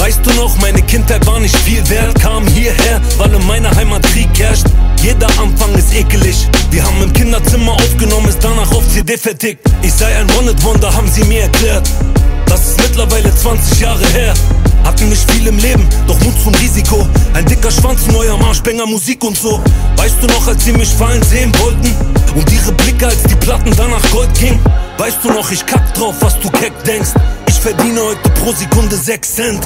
Weißt du noch, meine Kindheit war nicht viel wert. Kam hierher, weil in meiner Heimat Krieg herrscht. Jeder Anfang ist ekelig. Wir haben im Kinderzimmer aufgenommen, ist danach auf CD vertickt. Ich sei ein One-Hit-Wonder, haben sie mir erklärt. Das ist mittlerweile 20 Jahre her. Hatten nicht viel im Leben, doch Mut zum Risiko. Ein dicker Schwanz, neuer Marschbanger, Musik und so. Weißt du noch, als sie mich fallen sehen wollten? Und ihre Blicke, als die Platten danach Gold ging? Weißt du noch, ich kack drauf, was du keck denkst. Ich verdiene heute pro Sekunde 6 Cent.